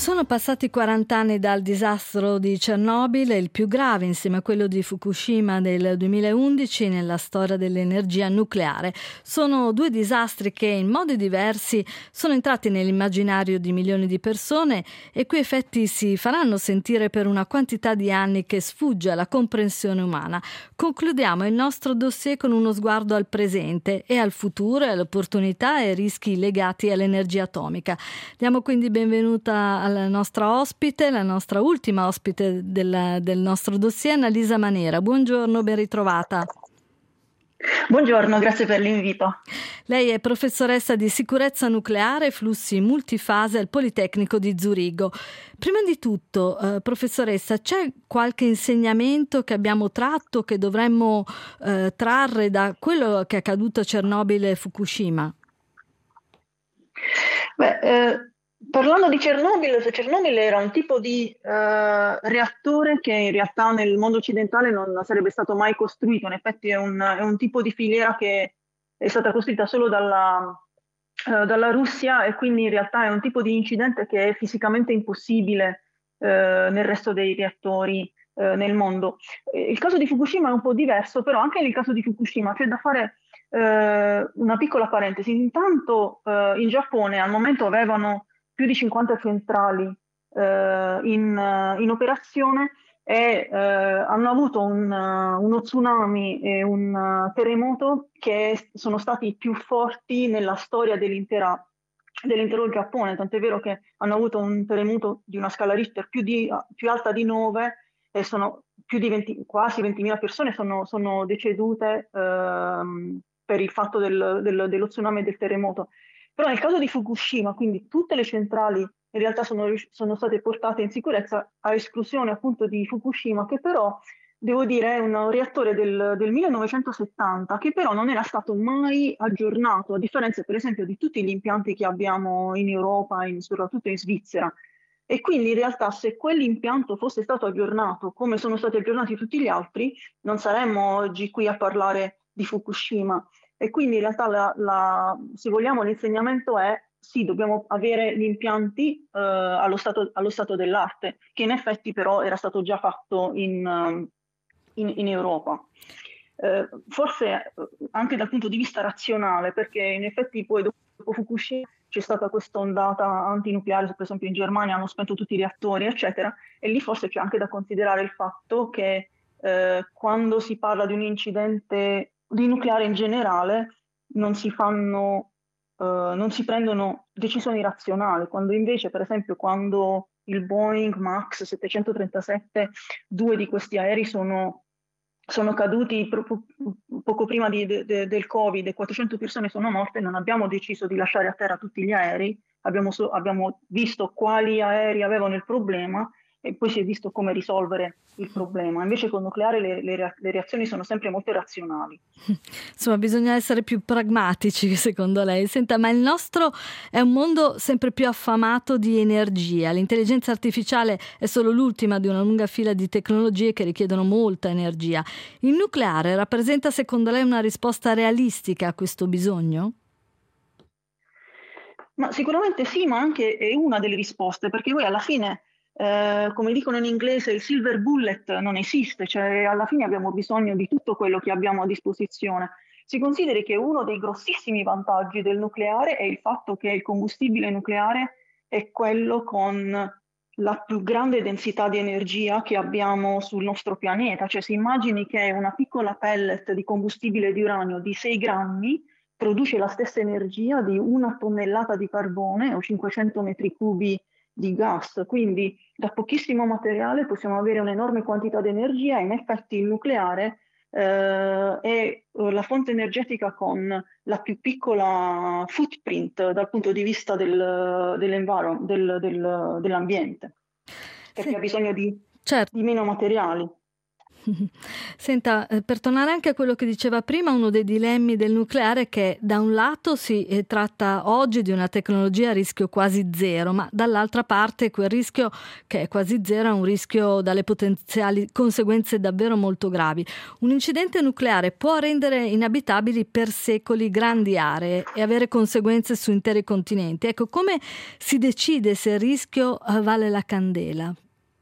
Sono passati 40 anni dal disastro di Chernobyl, il più grave insieme a quello di Fukushima del 2011 nella storia dell'energia nucleare. Sono due disastri che in modi diversi sono entrati nell'immaginario di milioni di persone e cui effetti si faranno sentire per una quantità di anni che sfugge alla comprensione umana. Concludiamo il nostro dossier con uno sguardo al presente e al futuro e alle opportunità e rischi legati all'energia atomica. Diamo quindi benvenuta alla nostra ospite, la nostra ultima ospite del nostro dossier, Annalisa Manera. Buongiorno, ben ritrovata. Buongiorno, grazie per l'invito. Lei è professoressa di sicurezza nucleare e flussi multifase al Politecnico di Zurigo. Prima di tutto, professoressa, c'è qualche insegnamento che abbiamo tratto, che dovremmo trarre da quello che è accaduto a Chernobyl e Fukushima? Parlando di Chernobyl era un tipo di reattore che in realtà nel mondo occidentale non sarebbe stato mai costruito. In effetti è un tipo di filiera che è stata costruita solo dalla Russia, e quindi in realtà è un tipo di incidente che è fisicamente impossibile nel resto dei reattori nel mondo. Il caso di Fukushima è un po' diverso, però anche nel caso di Fukushima c'è da fare una piccola parentesi. Intanto in Giappone al momento avevano più di 50 centrali in operazione e hanno avuto uno tsunami e un terremoto che sono stati i più forti nella storia dell'intero Giappone, tant'è vero che hanno avuto un terremoto di una scala Richter più alta di 9 e sono più di 20, quasi 20.000 persone sono decedute per il fatto dello tsunami e del terremoto. Però nel caso di Fukushima, quindi tutte le centrali in realtà sono state portate in sicurezza, a esclusione appunto di Fukushima, che però, devo dire, è un reattore del 1970, che però non era stato mai aggiornato, a differenza per esempio di tutti gli impianti che abbiamo in Europa, soprattutto in Svizzera. E quindi in realtà se quell'impianto fosse stato aggiornato come sono stati aggiornati tutti gli altri, non saremmo oggi qui a parlare di Fukushima. E quindi in realtà se vogliamo l'insegnamento è sì, dobbiamo avere gli impianti allo stato dell'arte, che in effetti però era stato già fatto in Europa. Forse anche dal punto di vista razionale, perché in effetti poi dopo Fukushima c'è stata questa ondata antinucleare, per esempio in Germania hanno spento tutti i reattori, eccetera, e lì forse c'è anche da considerare il fatto che quando si parla di un incidente di nucleare in generale non si prendono decisioni razionali, quando invece, per esempio, quando il Boeing Max 737, due di questi aerei sono caduti poco prima del Covid e 400 persone sono morte, non abbiamo deciso di lasciare a terra tutti gli aerei, abbiamo visto quali aerei avevano il problema e poi si è visto come risolvere il problema. Invece con il nucleare le reazioni sono sempre molto razionali. Insomma, bisogna essere più pragmatici, secondo lei. Senta, ma il nostro è un mondo sempre più affamato di energia. L'intelligenza artificiale è solo l'ultima di una lunga fila di tecnologie che richiedono molta energia. Il nucleare rappresenta, secondo lei, una risposta realistica a questo bisogno? Ma sicuramente sì, ma anche è una delle risposte, perché poi alla fine, come dicono in inglese, il silver bullet non esiste, cioè alla fine abbiamo bisogno di tutto quello che abbiamo a disposizione. Si consideri che uno dei grossissimi vantaggi del nucleare è il fatto che il combustibile nucleare è quello con la più grande densità di energia che abbiamo sul nostro pianeta, cioè si immagini che una piccola pellet di combustibile di uranio di 6 grammi produce la stessa energia di 1 tonnellata di carbone o 500 metri cubi di gas. Quindi da pochissimo materiale possiamo avere un'enorme quantità di energia, e in effetti il nucleare è la fonte energetica con la più piccola footprint dal punto di vista dell'ambiente, perché Sì, ha bisogno di certo. meno materiali. Senta, per tornare anche a quello che diceva prima, uno dei dilemmi del nucleare è che da un lato si tratta oggi di una tecnologia a rischio quasi zero, ma dall'altra parte quel rischio che è quasi zero è un rischio dalle potenziali conseguenze davvero molto gravi. Un incidente nucleare può rendere inabitabili per secoli grandi aree e avere conseguenze su interi continenti. Ecco, come si decide se il rischio vale la candela?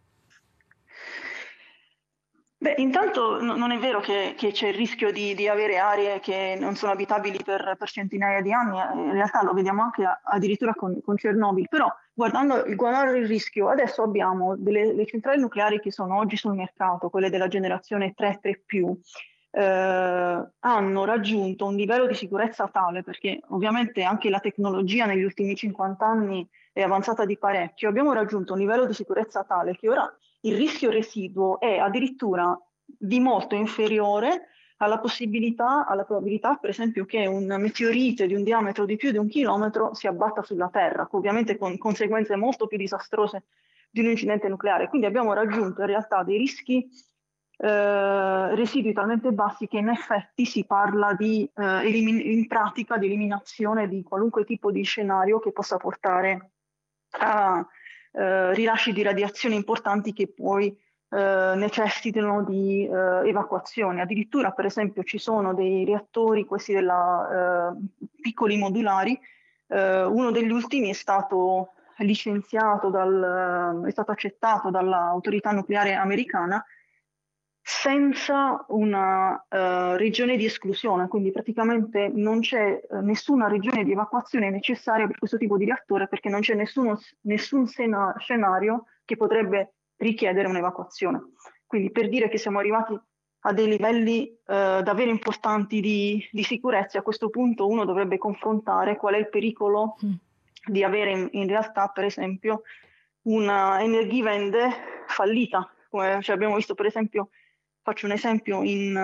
Beh, intanto non è vero che c'è il rischio di avere aree che non sono abitabili per centinaia di anni, in realtà lo vediamo anche addirittura con Chernobyl, però guardando il rischio, adesso abbiamo le centrali nucleari che sono oggi sul mercato, quelle della generazione 3, 3+, hanno raggiunto un livello di sicurezza tale, perché ovviamente anche la tecnologia negli ultimi 50 anni è avanzata di parecchio, abbiamo raggiunto un livello di sicurezza tale che ora il rischio residuo è addirittura di molto inferiore alla probabilità, per esempio, che un meteorite di un diametro di più di 1 chilometro si abbatta sulla Terra, ovviamente con conseguenze molto più disastrose di un incidente nucleare. Quindi abbiamo raggiunto in realtà dei rischi residui talmente bassi che in effetti si parla in pratica di eliminazione di qualunque tipo di scenario che possa portare a rilasci di radiazione importanti che poi necessitano di evacuazione. Addirittura, per esempio, ci sono dei reattori, questi piccoli modulari, uno degli ultimi è stato licenziato, è stato accettato dall'autorità nucleare americana senza una regione di esclusione, quindi praticamente non c'è nessuna regione di evacuazione necessaria per questo tipo di reattore perché non c'è nessun scenario che potrebbe richiedere un'evacuazione. Quindi per dire che siamo arrivati a dei livelli davvero importanti di sicurezza, a questo punto uno dovrebbe confrontare qual è il pericolo di avere in realtà, per esempio, una Energiewende fallita, come abbiamo visto per esempio. Faccio un esempio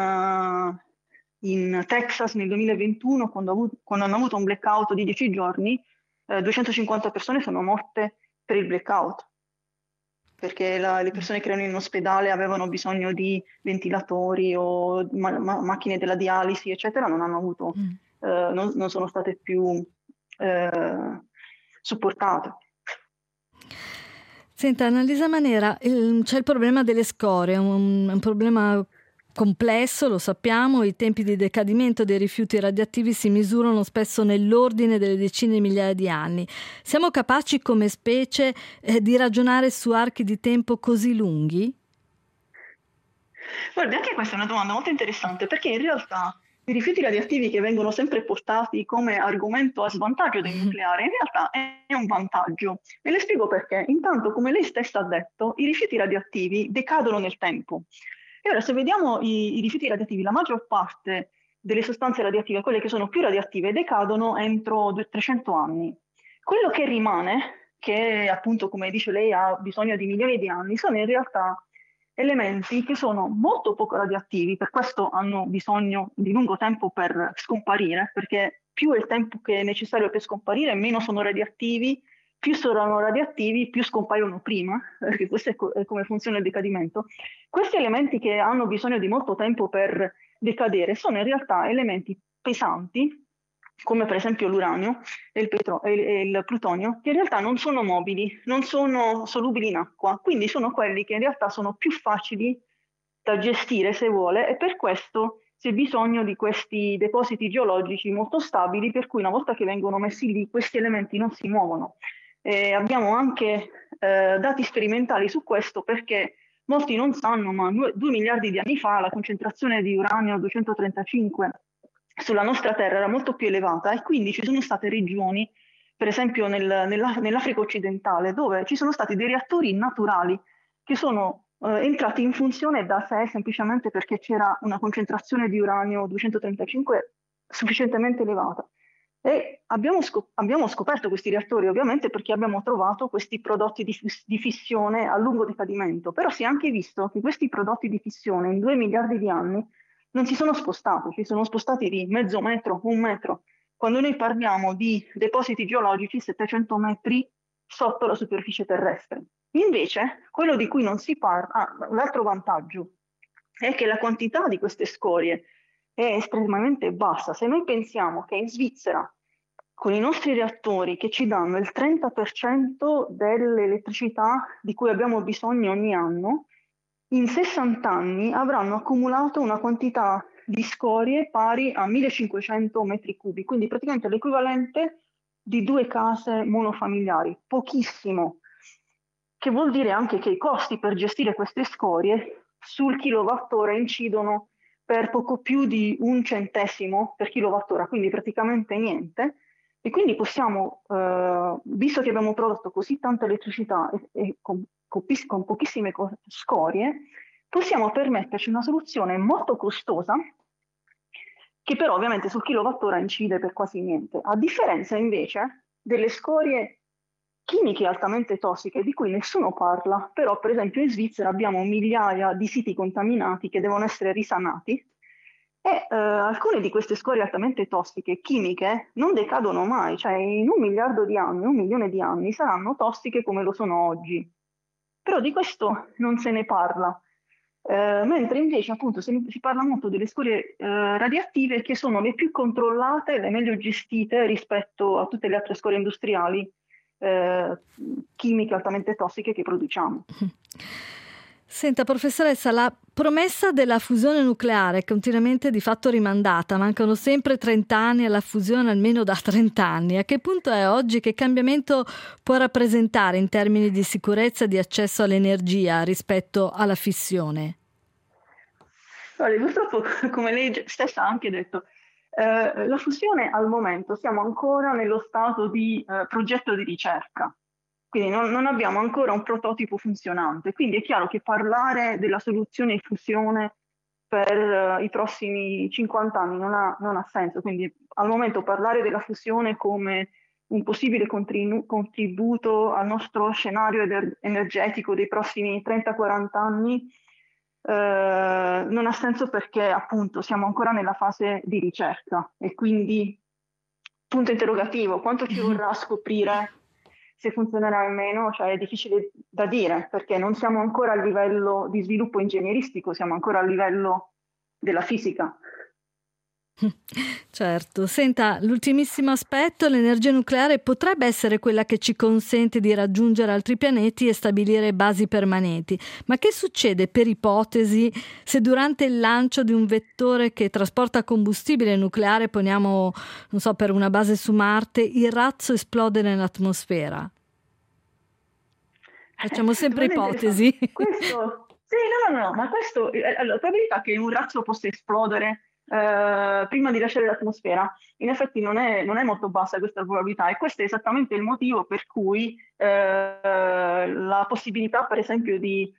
in Texas nel 2021, quando hanno avuto un blackout di 10 giorni, 250 persone sono morte per il blackout, perché le persone che erano in ospedale avevano bisogno di ventilatori o macchine della dialisi, eccetera, non hanno avuto, non sono state più supportate. Senta, Annalisa Manera, c'è il problema delle scorie, un problema complesso, lo sappiamo, i tempi di decadimento dei rifiuti radioattivi si misurano spesso nell'ordine delle decine di migliaia di anni. Siamo capaci come specie di ragionare su archi di tempo così lunghi? Guardi, anche questa è una domanda molto interessante perché in realtà i rifiuti radioattivi che vengono sempre portati come argomento a svantaggio del nucleare, in realtà è un vantaggio. E le spiego perché. Intanto, come lei stessa ha detto, i rifiuti radioattivi decadono nel tempo. E ora, se vediamo i rifiuti radioattivi, la maggior parte delle sostanze radioattive, quelle che sono più radioattive, decadono entro 300 anni. Quello che rimane, che appunto, come dice lei, ha bisogno di milioni di anni, sono in realtà elementi che sono molto poco radioattivi, per questo hanno bisogno di lungo tempo per scomparire, perché più è il tempo che è necessario per scomparire, meno sono radioattivi, più sono radioattivi, più scompaiono prima, perché questo è come funziona il decadimento. Questi elementi che hanno bisogno di molto tempo per decadere sono in realtà elementi pesanti, come per esempio l'uranio e il plutonio, che in realtà non sono mobili, non sono solubili in acqua, quindi sono quelli che in realtà sono più facili da gestire se vuole e per questo c'è bisogno di questi depositi geologici molto stabili per cui una volta che vengono messi lì questi elementi non si muovono. Abbiamo anche dati sperimentali su questo perché molti non sanno, ma 2 miliardi di anni fa la concentrazione di uranio 235 sulla nostra Terra era molto più elevata e quindi ci sono state regioni, per esempio nell'Africa occidentale, dove ci sono stati dei reattori naturali che sono entrati in funzione da sé semplicemente perché c'era una concentrazione di uranio 235 sufficientemente elevata. E abbiamo scoperto questi reattori ovviamente perché abbiamo trovato questi prodotti di fissione a lungo decadimento, però si è anche visto che questi prodotti di fissione in 2 miliardi di anni non si sono spostati, si sono spostati di mezzo metro, 1 metro. Quando noi parliamo di depositi geologici, 700 metri sotto la superficie terrestre. Invece, quello di cui non si parla, l'altro vantaggio è che la quantità di queste scorie è estremamente bassa. Se noi pensiamo che in Svizzera, con i nostri reattori che ci danno il 30% dell'elettricità di cui abbiamo bisogno ogni anno, in 60 anni avranno accumulato una quantità di scorie pari a 1500 metri cubi, quindi praticamente l'equivalente di 2 case monofamiliari, pochissimo, che vuol dire anche che i costi per gestire queste scorie sul kilowattora incidono per poco più di 1 centesimo per kilowattora, quindi praticamente niente. E quindi possiamo, visto che abbiamo prodotto così tanta elettricità e con pochissime scorie, possiamo permetterci una soluzione molto costosa, che però ovviamente sul kilowattora incide per quasi niente, a differenza invece delle scorie chimiche altamente tossiche di cui nessuno parla, però per esempio in Svizzera abbiamo migliaia di siti contaminati che devono essere risanati e alcune di queste scorie altamente tossiche chimiche non decadono mai, cioè in 1 miliardo di anni, 1 milione di anni saranno tossiche come lo sono oggi. Però di questo non se ne parla, mentre invece appunto si parla molto delle scorie radioattive, che sono le più controllate, le meglio gestite rispetto a tutte le altre scorie industriali chimiche altamente tossiche che produciamo. Senta, professoressa, la promessa della fusione nucleare è continuamente di fatto rimandata, mancano sempre 30 anni alla fusione, almeno da 30 anni. A che punto è oggi? Che cambiamento può rappresentare in termini di sicurezza e di accesso all'energia rispetto alla fissione? Allora, purtroppo, come lei stessa ha anche detto, la fusione al momento siamo ancora nello stato di progetto di ricerca. Quindi non abbiamo ancora un prototipo funzionante, quindi è chiaro che parlare della soluzione fusione per i prossimi 50 anni non ha senso, quindi al momento parlare della fusione come un possibile contributo al nostro scenario energetico dei prossimi 30-40 anni non ha senso, perché appunto siamo ancora nella fase di ricerca e quindi punto interrogativo, quanto ci vorrà a scoprire se funzionerà o meno, cioè è difficile da dire, perché non siamo ancora a livello di sviluppo ingegneristico, siamo ancora a livello della fisica. Certo. Senta, l'ultimissimo aspetto, l'energia nucleare potrebbe essere quella che ci consente di raggiungere altri pianeti e stabilire basi permanenti. Ma che succede, per ipotesi, se durante il lancio di un vettore che trasporta combustibile nucleare, poniamo, non so, per una base su Marte, il razzo esplode nell'atmosfera? Facciamo sempre ipotesi. Questo, sì, no, ma questo, allora, la probabilità che un razzo possa esplodere prima di lasciare l'atmosfera, in effetti non è molto bassa questa probabilità, e questo è esattamente il motivo per cui la possibilità, per esempio, di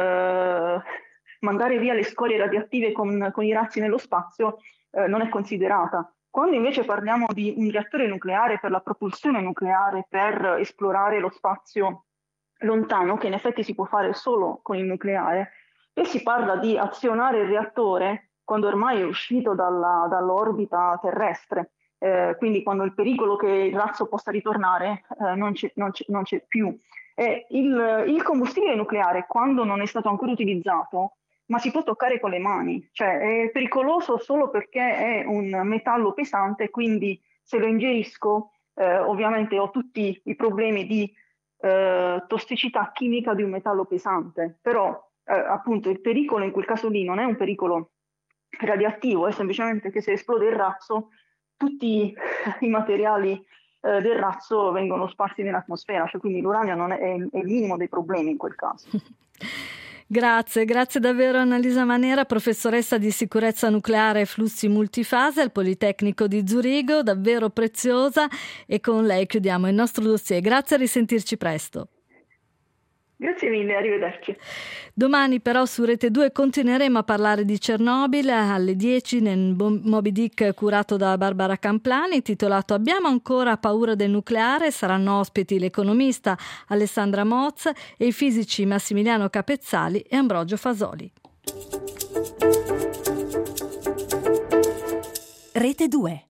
mandare via le scorie radioattive con i razzi nello spazio non è considerata. Quando invece parliamo di un reattore nucleare per la propulsione nucleare, per esplorare lo spazio lontano, che in effetti si può fare solo con il nucleare, e si parla di azionare il reattore quando ormai è uscito dall'orbita terrestre, quindi quando il pericolo che il razzo possa ritornare non c'è più. Il combustibile nucleare, quando non è stato ancora utilizzato, ma si può toccare con le mani, cioè è pericoloso solo perché è un metallo pesante, quindi se lo ingerisco ovviamente ho tutti i problemi di tossicità chimica di un metallo pesante, però appunto il pericolo in quel caso lì non è un pericolo radioattivo, è semplicemente che se esplode il razzo tutti i materiali del razzo vengono sparsi nell'atmosfera, cioè quindi l'uranio non è il minimo dei problemi in quel caso. Grazie davvero Annalisa Manera, professoressa di sicurezza nucleare e flussi multifase al Politecnico di Zurigo, davvero preziosa, e con lei chiudiamo il nostro dossier. Grazie, a risentirci presto. Grazie mille, arrivederci. Domani però su Rete 2 continueremo a parlare di Chernobyl alle 10 nel Moby Dick curato da Barbara Camplani, titolato Abbiamo ancora paura del nucleare. Saranno ospiti l'economista Alessandra Moz e i fisici Massimiliano Capezzali e Ambrogio Fasoli. Rete 2.